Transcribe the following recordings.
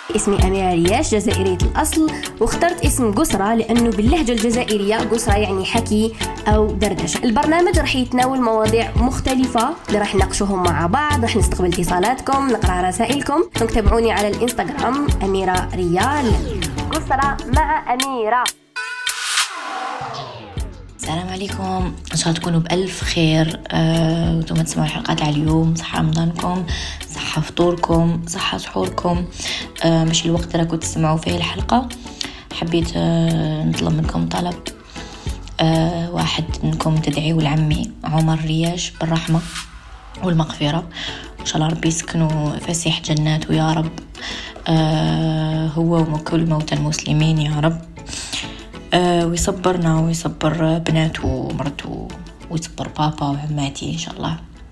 اسمي أميرة رياش، جزائرية الأصل، واخترت اسم قسرة لأنه باللهجة الجزائرية قسرة يعني حكي أو دردشة. البرنامج رح يتناول مواضيع مختلفة اللي رح نناقشوهم مع بعض، رح نستقبل اتصالاتكم، نقرأ رسائلكم. تابعوني على الإنستغرام أميرة ريال. قسرة مع أميرة. السلام عليكم، ان شاء الله تكونوا بألف خير. وانتم تسمعوا الحلقات على اليوم. صحة رمضانكم، صحة فطوركم، صحة سحوركم. مش الوقت اللي كنت تسمعوا فيه الحلقة. حبيت نطلب منكم طلب واحد، انكم تدعيوا لعمي عمر رياش بالرحمة والمغفرة، ان شاء الله ربي يسكنوا فسيح جناته يا رب، هو وكل موتى المسلمين يا رب، ويصبرنا ويصبر بناته ومرته ويصبر بابا وعماتي إن شاء الله.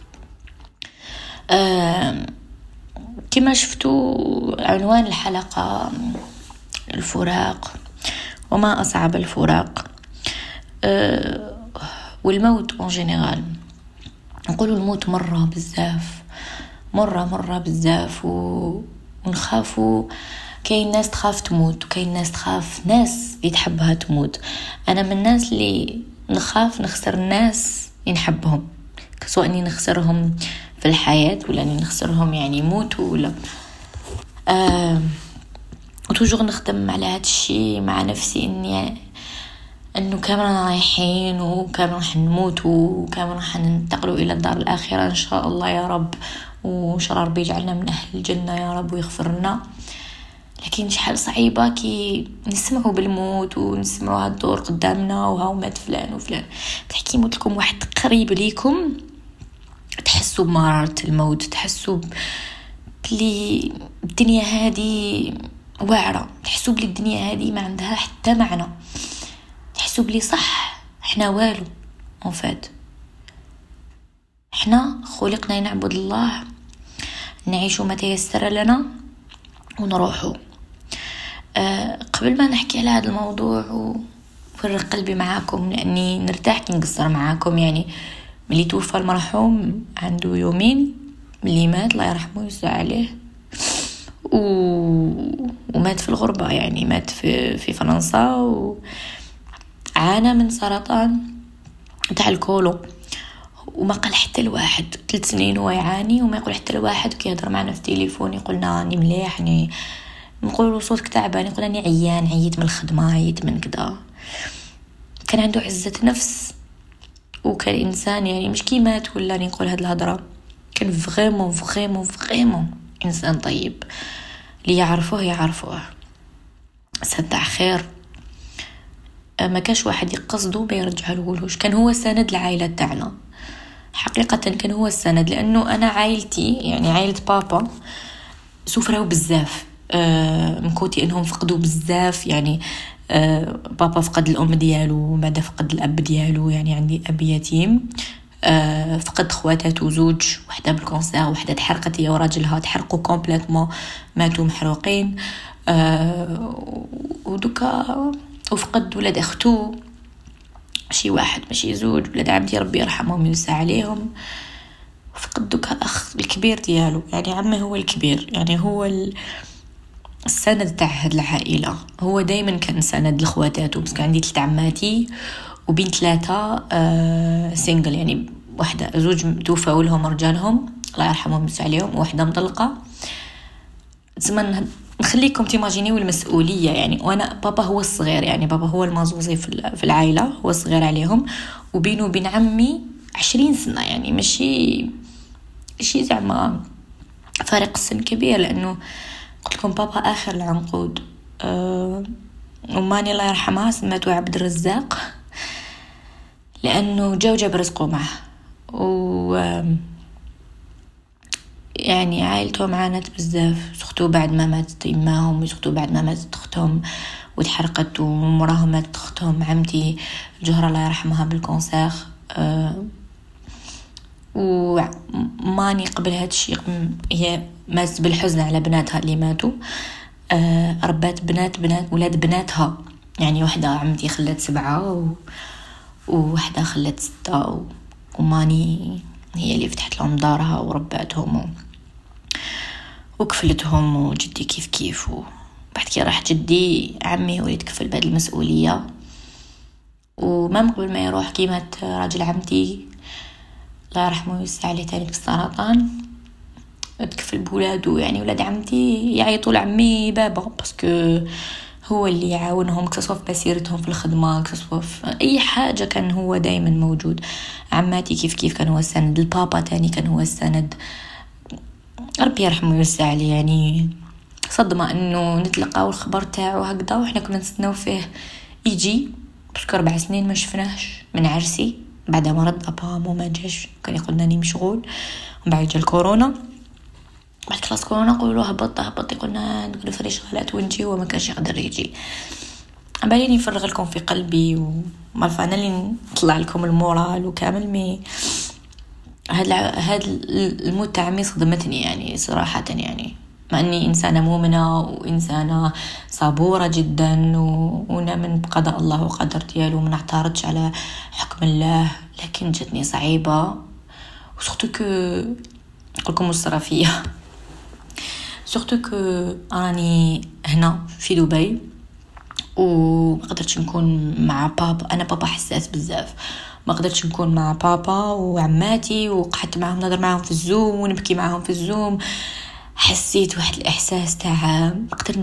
كما شفتوا عنوان الحلقة الفراق، وما أصعب الفراق والموت en général. نقولوا الموت مرة بزاف ونخافوا. كاين ناس تخاف تموت، وكاين ناس تخاف ناس يتحبها تموت. انا من الناس اللي نخاف نخسر الناس ينحبهم، سواء اني نخسرهم في الحياة ولا اني نخسرهم يعني يموتوا ولا وتوجور نخدم على هذا الشيء مع نفسي، انه كامل رايحين وكامل راح نموت وكامل راح ننتقلوا الى الدار الاخره ان شاء الله يا رب، وان شاء الله ربي يجعلنا من اهل الجنه يا رب ويغفر لنا. لكن شحال صعيبة كي نسمعوا بالموت ونسمعوا هاد الدور قدامنا وهاو مات فلان وفلان، تحكي يموت لكم واحد قريب ليكم، تحسوا بمرارة الموت، تحسوا بلي الدنيا هادي واعرة، تحسوا بلي الدنيا هادي ما عندها حتى معنى، تحسوا بلي صح احنا والو انفات. احنا خلقنا نعبد الله، نعيشوا ما تيسر لنا ونروحوا. قبل ما نحكي على هذا الموضوع وفرق قلبي معاكم، لأني نرتاح كي نقصر معاكم. يعني ملي توفى المرحوم عنده يومين ملي مات الله يرحمه ويسع عليه، ومات في الغربة، يعني مات في فرنسا، وعانى من سرطان تاع الكولون، وما قال حتى الواحد 3 سنين هو يعاني وما يقول حتى الواحد. كي يهضر معنا في التليفون يقولنا اني مليح، اني نقول صوتك تعبان، يقول اني عيان، عييت من الخدمه، عييت من كذا. كان عنده عزه نفس، وكان انسان يعني مش كي مات ولا نقول هاد الهضره، كان فريمون انسان طيب. اللي يعرفوه صدع خير، ما كاش واحد يقصده ما يرجعه لهوش. كان هو سند العائله تاعنا حقيقة، كان هو السند، لأنه أنا عائلتي يعني عائلة بابا سفروا بزاف، مكوتي أنهم فقدوا بزاف. يعني بابا فقد الأم ديالو وبعد فقد الأب ديالو، يعني عندي أب يتيم، فقد خواتاته 2، واحدة بالكونسير، واحدة تحرقت هي وراجلها، تحرقوا كومبليتمون، ماتوا محروقين. ودوكا وفقد ولاد أختو، شي واحد ماشي 2، ولاد عمتي ربي يرحمهم ويوسع عليهم. فقد دوكا اخ الكبير ديالو، يعني عمي هو الكبير، يعني هو السند تاع هاد العائله، هو دائما كان سند لخواتاته. بس كان عندي 3 عماتي وبين 3 سينجل، يعني واحده 2 توفاو لهم رجالهم الله يرحمهم ويوسع عليهم، وواحده مطلقه. زمان نخليكم تيماجينيو المسؤوليه، يعني وانا بابا هو الصغير، يعني بابا هو المازوزي في العائله، هو الصغير عليهم، وبينه وبين عمي 20 سنه، يعني ماشي زعما فارق السن كبير. لانه قلت لكم بابا اخر العنقود. اماني الله يرحمها سماتو عبد الرزاق، لانه جاب رزقه معه، يعني عائلتهم عانت بزاف. سختو بعد ما ماتت اماهم، وسختو بعد ما ماتت اختهم وتحرقت، ومراهم ماتت اختهم عمتي الجهرة الله يرحمها بالكونسير. وماني قبل هاد الشيء هي ماتت بالحزن على بناتها اللي ماتوا. ربات بنات ولاد بناتها، يعني واحدة عمتي خلت 7 وواحدة خلت 6، وماني هي اللي فتحت لهم دارها ورباتهم. وكفلتهم، وجدي كيف كيف. وبعد كي راح جدي عمي هو يتكفل بهذه المسؤولية. وما قبل ما يروح كي مات راجل عمتي الله يرحمه ويوسع عليه تاني بالسرطان، تكفل بولادو. يعني ولاد عمتي يعيطوا لعمي بابا باسكو هو اللي يعاونهم، كسوا في مسيرتهم في الخدمة، كسوا في أي حاجة كان هو دايما موجود. عماتي كيف كيف كان هو السند، البابا تاني كان هو السند. ربي يرحمه ويوسع عليه. يعني صدمة انه نتلقاو الخبر تاعو هكذا، وحنا كنا نستناو فيه يجي باسكو 4 سنين ما شفناهش من عرسي. بعد مرض ابا ما جاش، كان يقول لنا مشغول. ومن بعد جا الكورونا، بعد خلاص كورونا قولوا هبط يقولنا نقولوا فري شغلات ونجي، وما كانش يقدر يجي. بالي نفرغ لكم في قلبي وما انا اللي نطلع لكم المورال وكامل. مي هاد الموت تاع عمي صدمتني يعني صراحة. يعني مع اني انسانه مؤمنه وانسانه صبوره جدا ونؤمن بقضاء الله وقدر ديالو، ما نعترضش على حكم الله، لكن جاتني صعيبه. وسورتو كو نقولكم الصرافيه، سورتو كو راني هنا في دبي وما قدرتش نكون مع بابا. انا بابا حساس بزاف، ما قدرتش نكون مع بابا وعماتي، وقعدت معهم نهضر معهم في الزوم ونبكي معهم في الزوم. حسيت واحد الاحساس تاع ما نقدر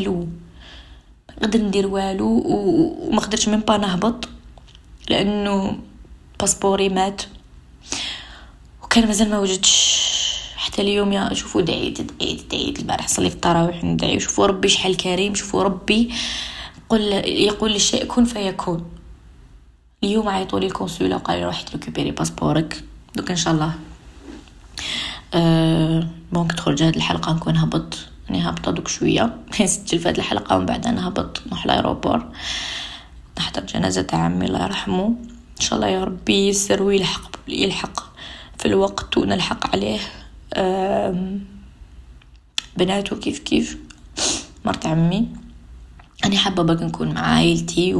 ندير والو وما قدرتش من با نهبط لانه باسبوري مات، وكان مازال ما وجدش حتى اليوم. يا شوفوا دعيت البارح صلي في التراويح ندعي، شوفوا ربي شحال كريم، شوفوا ربي يقول الشيء كن فيكون. اليوم عيطوا لي الكونسولا وقال لي روحي تريكوبيري باسبورك. دوك ان شاء الله ممكن تدخل جهة الحلقة نكون هبط، اني هبطة دوك شوية نسجل في هذه الحلقة ومن بعد انا هبط نروح الايروبور نحضر جنازة عمي الله يرحمه. ان شاء الله يا ربي يسر ويلحق في الوقت ونلحق عليه. بناته كيف مرت عمي. انا حابة باقي نكون مع عائلتي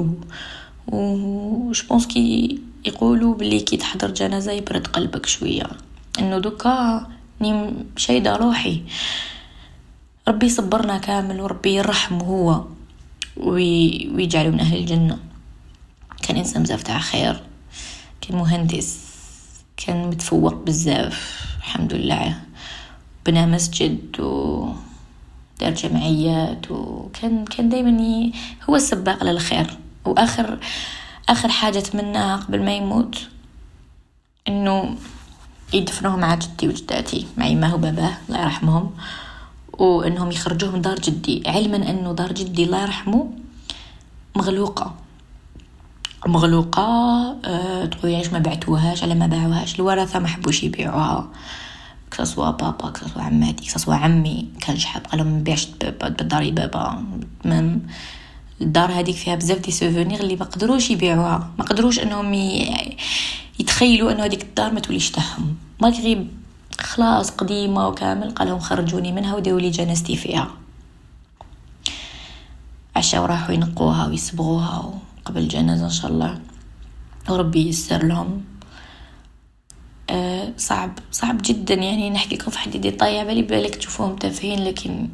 وش كي يقولوا باللي كي تحضر جنازة يبرد قلبك شوية، انه دوكا شايدة روحي. ربي يصبرنا كامل وربي يرحمه هو ويجعله من اهل الجنة. كان انسان بزاف تاع خير، كان مهندس، كان متفوق بزاف الحمد لله، بنا مسجد ودار جمعيات، وكان دايما هو السباق للخير. واخر حاجة اتمناها قبل ما يموت انه يدفنوه مع جدي وجداتي، مع يماه وباباه الله يرحمهم، وانهم يخرجوه من دار جدي، علما انه دار جدي الله يرحمه مغلوقة. تقول علاش ما بعتوهاش، على ما باعوهاش الورثة ما حبوش يبيعوها، كسوا بابا كسوا عماتي كسوا عمي كان شحاب قالوا ما نبيعش بالدار بابا. الدار هذيك فيها بزاف دي سوفونير اللي ما قدروش يبيعوها، ما قدروش انهم يتخيلوا انه هذيك الدار ما توليش تاعهم، ما غير خلاص قديمه وكامل. قالهم خرجوني منها وداو لي جنازتي فيها. عشاو راحوا ينقوها ويصبغوها قبل الجنازه ان شاء الله، وربي ييسر لهم. صعب جدا يعني نحكي لكم في حد ديطاي على بالك تشوفوهم تافهين، لكن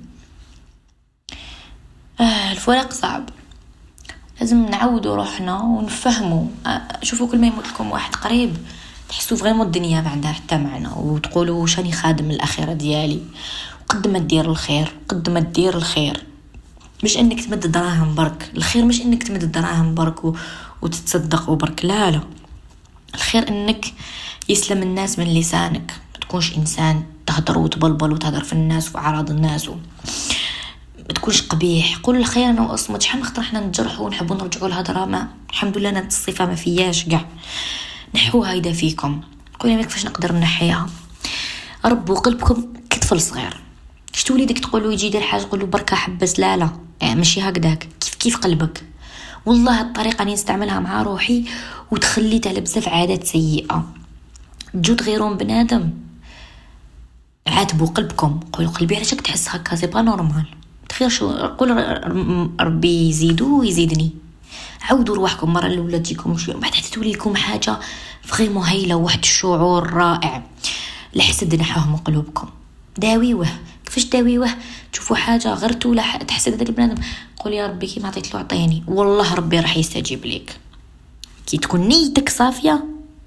الفراق صعب. لازم نعودوا روحنا ونفهموا. شوفوا كل ما يموت لكم واحد قريب تحسوا فريمون الدنيا ما عندها حتى معنى، وتقولوا شاني خادم الاخره ديالي. وقد ما دير الخير مش انك تمد دراهم برك، الخير مش انك تمد دراهم برك وتتصدق وبرك، لا الخير انك يسلم الناس من لسانك، ما تكونش انسان تهدر وتبلبل وتهدر في الناس وعراض الناس ما تكونش قبيح. قول الخير انا واصمت. شحال من خطره احنا نجرحوا ونحبوا نرجعوا الهضره، ما الحمد لله انا الصفه ما فياش كاع، نحوها اذا فيكم. قولي ما كيفاش نقدر نحيها. ربوا قلبكم كطفل صغير، شتو وليدك تقولوا يجي يدير حاجه قولوا بركه حبس، لا يعني ماشي هكذاك. كيف قلبك. والله الطريقه اللي نستعملها مع روحي وتخليت على بزاف عادات سيئه. تجوا تغيرون بنادم عاتبوا قلبكم، قولوا قلبي علاش تحس هكا، سي با نورمال. تخيل شو قول ربي يزيدو ويزيدني. عودوا روحكم مره الاولى تجيكم شويه، بعد حتى تولي لكم حاجه فريمون هايله، واحد الشعور رائع. الحسد نحوه من قلوبكم، داويوه كيفاش داويوه؟ تشوفوا حاجه غرتوا ولا تحسد هذاك البنادم، قول يا ربي كيما عطيت له عطيني، والله ربي راح يستجيب لك. كي تكون نيتك صافيه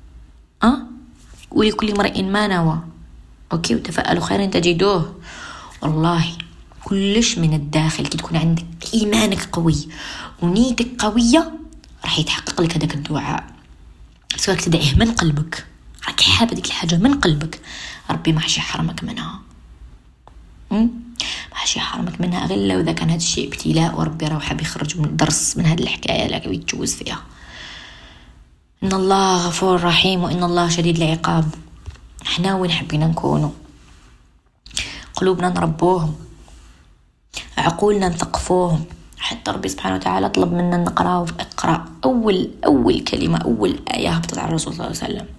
ولكل امرئ ما نوى. اوكي، وتفائلوا خيرا تجدوه. والله كلش من الداخل كي تكون عندك ايمانك قوي ونيتك قويه راح يتحقق لك هذاك الدعاء. بس راك تدعيه من قلبك، راك حابه ديك الحاجه من قلبك، ربي ما حش يحرمك منها. ما حش يحرمك منها غير لو اذا كان هذا الشيء ابتلاء، وربي راه حاب يخرج من درس من هذه الحكايه اللي يتجوز فيها. ان الله غفور رحيم وان الله شديد العقاب. احنا وين حبينا نكونوا؟ قلوبنا نربوهم، عقولنا نثقفوهم. حتى ربي سبحانه وتعالى طلب منا نقرأ. اقرأ، أول كلمة، أول آية هبطت على الرسول صلى الله عليه وسلم.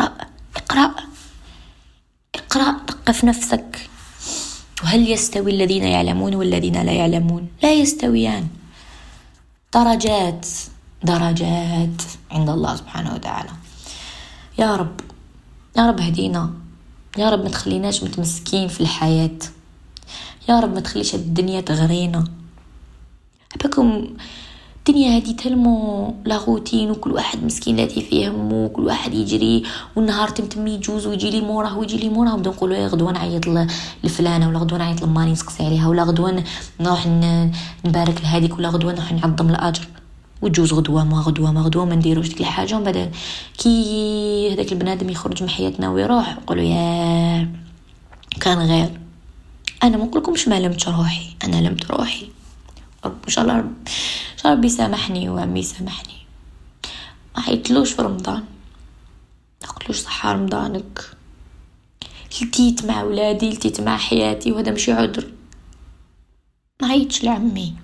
اقرأ، ثقف نفسك. وهل يستوي الذين يعلمون والذين لا يعلمون؟ لا يستويان. درجات عند الله سبحانه وتعالى. يا رب هدينا، يا رب ما تخليناش متمسكين في الحياة، يا رب ما تخليش الدنيا تغرينا. حبكم الدنيا هذه تلمو لاغوتين، وكل واحد مسكين التي فيه همه، وكل واحد يجري، والنهار تمتم يجوز ويجي لي موراه ونبدا نقولوا يا غدوه نعيط لفلانه، ولا غدوه نعيط لماني نسقسي عليها، ولا غدوه نروح نبارك لهذيك، ولا غدوه نروح نعظم الاجر. وتجوز غدوه ما نديروش ديك الحاجه، ومن بعد كي هذاك البنادم يخرج من حياتنا ويروح نقولوا يا كان غير. انا ما نقولكمش ما لمت روحي، انا لمت روحي. ان شاء الله ربي يسامحني وعمي يسامحني. ما حيتلوش في رمضان، ما قلتلوش صحة رمضانك، لتيت مع ولادي، لتيت مع حياتي، وهذا مش عذر. ما عيطش لعمي،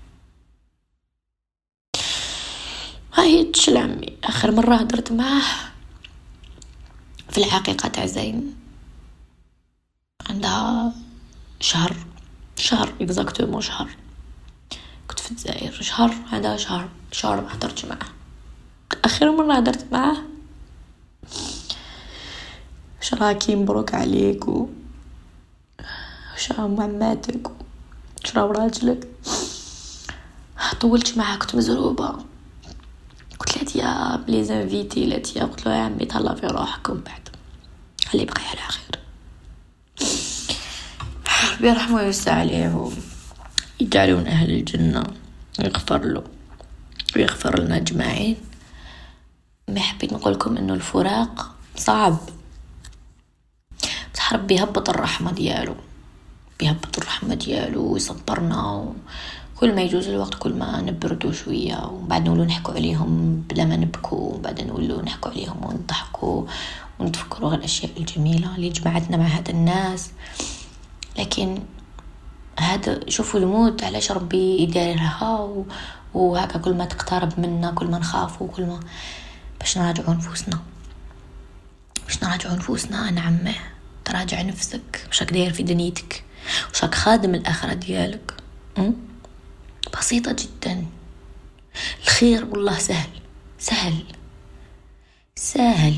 اخر مرة هدرت معاه في الحقيقة تاع زين عندها شهر اكزاكتومون شهر. كنت في الجزائر شهر، عندها شهر ما حضرتش معاه. اخر مرة هدرت معاه شراكي مبروك عليك وشرا عماتك وشرا راجلك. طولت معاه، كنت مزروبة. قلت له يا بلي زانفيتي لاتيا، قلت له يا عمي تهلا في روحكم، بعد خليه يبقى على خير. ربي يرحمه ويوسع عليه ويجعله من أهل الجنة، يغفر له ويغفر لنا أجمعين. ما حبيت نقولكم إنه الفراق صعب، بس ربي يهبط الرحمة ديالو ويصبرنا. كل ما يجوز الوقت كل ما نبردوا شوية، وبعد نولو نحكوا عليهم بلا ما نبكوا، وبعد نولو نحكوا عليهم ونضحكوا ونتفكروا غير الأشياء الجميلة اللي جمعتنا مع هذا الناس. لكن هذا شوفوا الموت علاش ربي يديرها، وهكا كل ما تقترب منا كل ما نخاف، وكل ما باش نراجعوا نفوسنا. انا عمه تراجع نفسك، واش راك داير في دنيتك، واش راك خادم الاخره ديالك. بسيطه جدا. الخير والله سهل.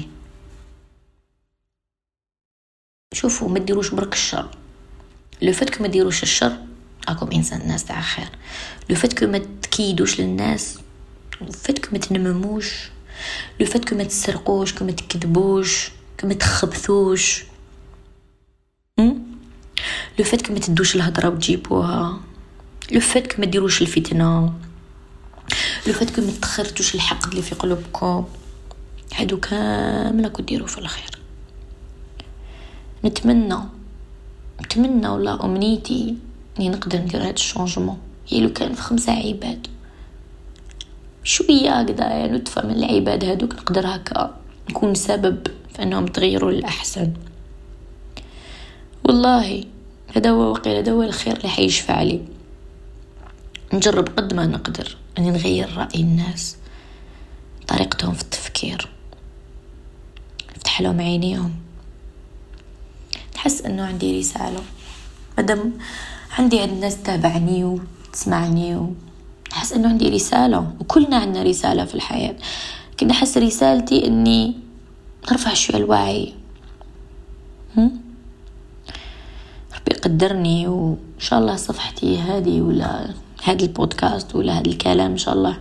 شوفوا ما ديروش برك الشر. لو فاتكم ما ديروش الشر راكم انسان ناس تاع خير. لو فاتكم ما تكيدوش للناس، لو فاتكم ما تنمموش، لو فاتكم ما تسرقوش، كما تكذبوش، كما تخبثوش، لو فاتكم ما تدوش الهضره وتجيبوها، لو فاتكم ما ديروش الفتنه، لو فاتكم ما تخرجوش الحقد اللي في قلوبكم، هادو كامل راكم ديروا في الخير. نتمنى والله امنيتي اني نقدر ندير هذا الشونجمون. هي لو كان في 5 عباد شويه هكذا يعني نتفهم من العباد هذوك، نقدر هكا نكون سبب في انهم تغيروا للاحسن. والله هذا هو الخير اللي حيشفع لي. نجرب قد ما نقدر اني نغير راي الناس، طريقتهم في التفكير، نفتح لهم عينيهم، نحس انه عندي رساله. مادام عندي الناس تابعني وتسمعني، نحس انه عندي رساله، وكلنا عندنا رساله في الحياه. كنت احس رسالتي اني نرفع شويه الوعي. ربي ربي يقدرني، وإن شاء الله صفحتي هذه ولا هذا البودكاست ولا هذا الكلام إن شاء الله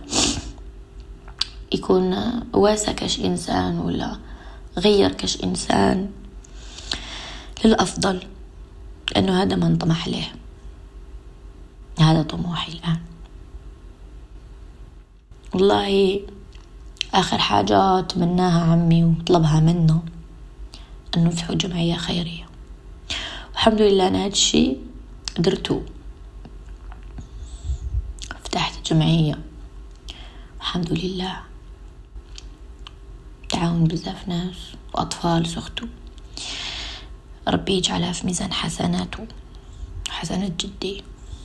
يكون واسع كاش إنسان ولا غير كاش إنسان للأفضل، لأنه هذا ما نطمح له، هذا طموحي الآن. والله آخر حاجة أتمناها عمي وطلبها منه أنه نفتحوا جمعية خيرية، والحمد لله أنا هذا الشيء قدرته. فتحت جمعية الحمد لله، تعاون بزاف ناس وأطفال سختوا، ربي يجعلها في ميزان حسناته وحسنات جدي.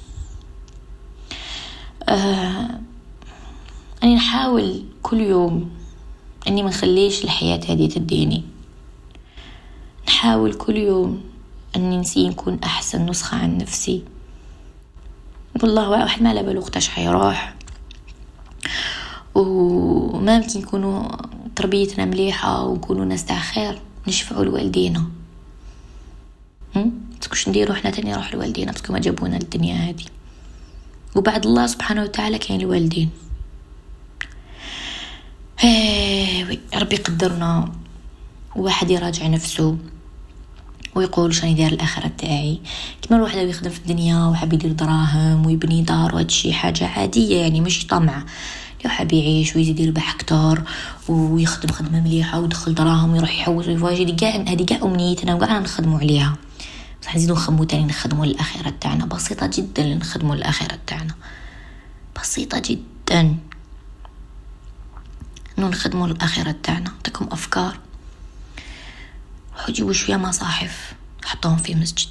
أنا نحاول كل يوم أني ما نخليش الحياة هذه تديني، نحاول كل يوم أني نكون أحسن نسخة عن نفسي. والله واحد ما لا باله وقتاش حيروح، وما يمكن يكونوا تربيتنا مليحة ونكونوا ناس تاع خير نشفعوا لوالدينا. تكوش نديروا احنا تاني نروح لوالدينا بس ما جابونا للدنيا هذه، وبعد الله سبحانه وتعالى كاين الوالدين. ربي يقدرنا واحد يراجع نفسه ويقول شاني داير الآخرة تاعي. كما الواحد يخدم في الدنيا وحاب يدير دراهم ويبني دار وهادشي حاجة عادية، يعني مش طمع، لو حاب يعيش ويزيد يربح أكتر ويخدم خدمة مليحة ويدخل دراهم ويروح يحوس ويفواجد، هذه كاع أمنيتنا وكاع نخدموا عليها. بس نزيدو نخمو تاني نخدموا للآخرة تاعنا، بسيطة جدا لنخدموا للآخرة تاعنا، بسيطة جدا انو نخدموا للآخرة تاعنا. نعطيكم أفكار، وجيبوا شوية مصاحف حطوهم في مسجد،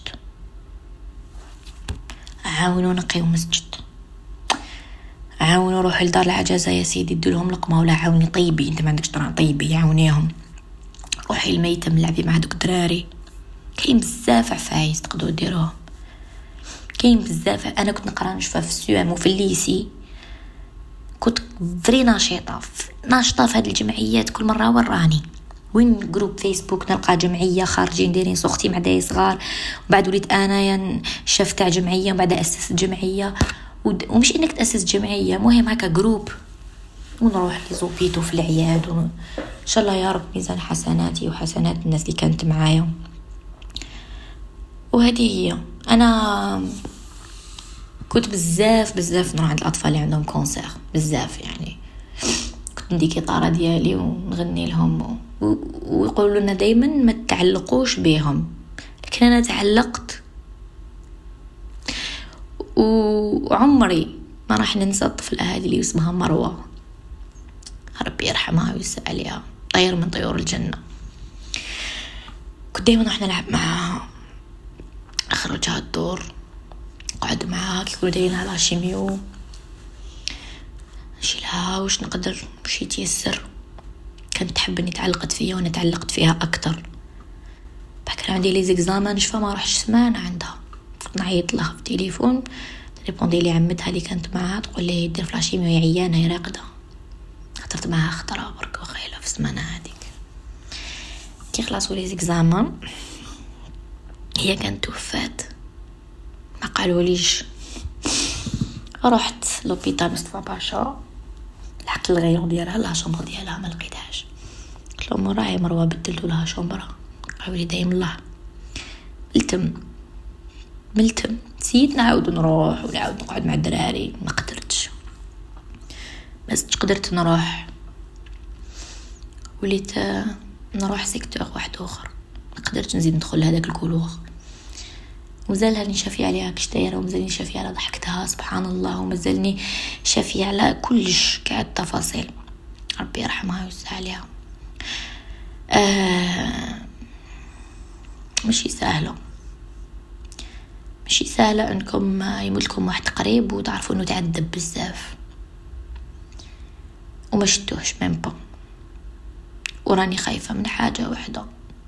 عاونوا نقيوا مسجد، عاونوا روحوا لدار العجزة يا سيدي ادولهم لقمة، ولا عاوني طيبي انت ما عندكش طرا طيبي عاونيهم، روحي الميتم لعبي مع دوك دراري. كاين بزاف عفايس تقدروا ديروهم، كاين بزاف. انا كنت نقرا نشوف في السوام وفي الليسي، كنت فري ناشطه في هذه الجمعيات. كل مره وراني وين جروب فيسبوك نلقى جمعيه خارجين دايرين سختي مع داي صغار، وبعد وليت انايا شاف تاع جمعيه، وبعد اسست جمعيه. ومش انك تاسس جمعيه، مهم هكا جروب ونروح لزوبيتو في العياد ان شاء الله يا رب ميزان حسناتي وحسنات الناس اللي كانت معايا. وهذه هي. انا كنت بزاف نروح عند الاطفال اللي عندهم كونسير بزاف، يعني كنت ندي كيطاره ديالي ونغني لهم ويقولوا لنا دائما ما تعلقوش بهم، لكن انا تعلقت وعمري ما راح ننسى الطفله هذه اللي اسمها مروه، ربي يرحمها ويسع عليها، طير من طيور الجنه. كنت دائما نروح نلعب معاها، اخرجها الدور قعد معاها كيقولوا دايرين على شيميو، نشيلها واش نقدر باش يتيسر. كانت تحب اني تعلقت فيا وانا تعلقت فيها اكثر. كان عندي لي زيكزامان نشفى ما راحش سمانه عندها، نعيط لها في التليفون ريبوندي لي عمتها اللي كانت معها تقول لي دير فلاشيميو يا عيانه يا راقده. هضرت معها خطره برك وخيله في السمانه هذيك. كي خلصوا لي زيكزامان هي كانت توفات، ما قالوا ليش. رحت لوبيتال مصطفى باشا، لحقت الغيون ديالها لا شومبر ديالها ما لقيتهاش. قلت لهم راهي مروه بدلتوا لها شومبره. قالوا لي دايم الله. ملتم نسيت نعاود نروح ونعاود نقعد مع الدراري، ما قدرتش قدرت نروح. وليت نروح سيكتور واحد اخر، ما قدرتش نزيد ندخل لهذاك الكولور. ومازالني شافيه عليها كشتيره، ومازالني شافيه على ضحكتها سبحان الله، ومازالني شافيه على كلش كاع التفاصيل. ربي يرحمها ويوسع عليها. ماشي سهله انكم يموت لكم واحد قريب وتعرفوا انه تعذب بزاف وما شتوش ميمبا. وراني خايفه من حاجه واحده،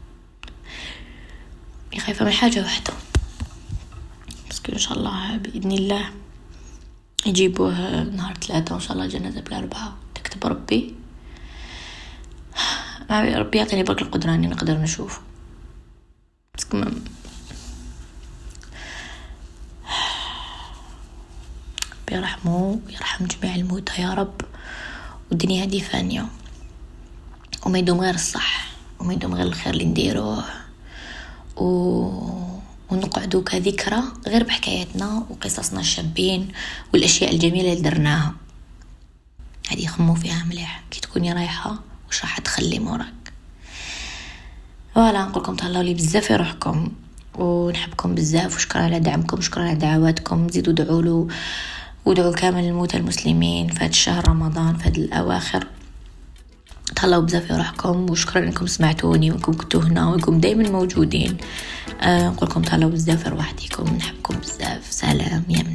بس ان شاء الله باذن الله يجيبوه نهار 3 وان شاء الله الجنازه بال4 تكتب ربي يعطيني برك القدره اني نقدر نشوف. بس ربي يرحمه ويرحم جميع الموتى يا رب. والدنيا هذه فانية، وما يدوم غير الصح، وما يدوم غير الخير اللي نديروه، ونقعدوا كذكرى غير بحكاياتنا وقصصنا الشابين والأشياء الجميلة اللي درناها. هذه خموا فيها مليح كي تكوني رايحة وش راح تخلي موراك. ولا نقولكم تهلاو لي بزاف في روحكم، ونحبكم بزاف، وشكرا على دعمكم، شكرا على دعواتكم. زيدوا دعوا له ودعوا كامل الموتى المسلمين في هذا الشهر رمضان، في هذه الأواخر. تهلاو بزاف في روحكم، وشكرا انكم سمعتوني وانكم كنتوا هنا وانكم دايما موجودين. نقولكم تهلاو بزاف في روحكم، نحبكم بزاف. سلام يا